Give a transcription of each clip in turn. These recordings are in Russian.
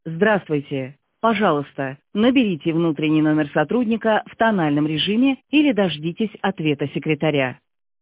Здравствуйте. Пожалуйста, наберите внутренний номер сотрудника в тональном режиме или дождитесь ответа секретаря.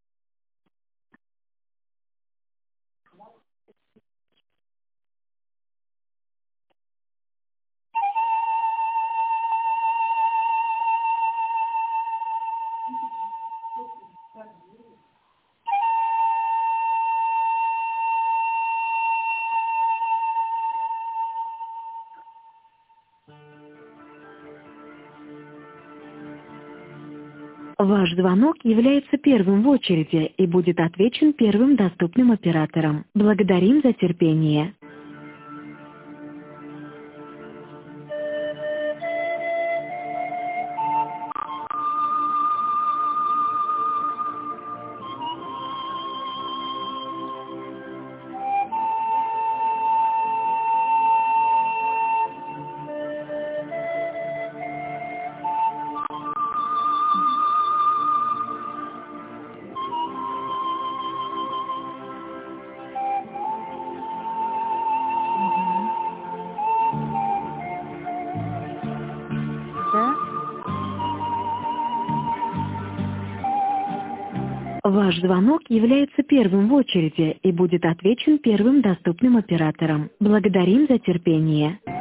Ваш звонок является первым в очереди и будет отвечен первым доступным оператором. Благодарим за терпение. Да? Ваш звонок является первым в очереди и будет отвечен первым доступным оператором. Благодарим за терпение.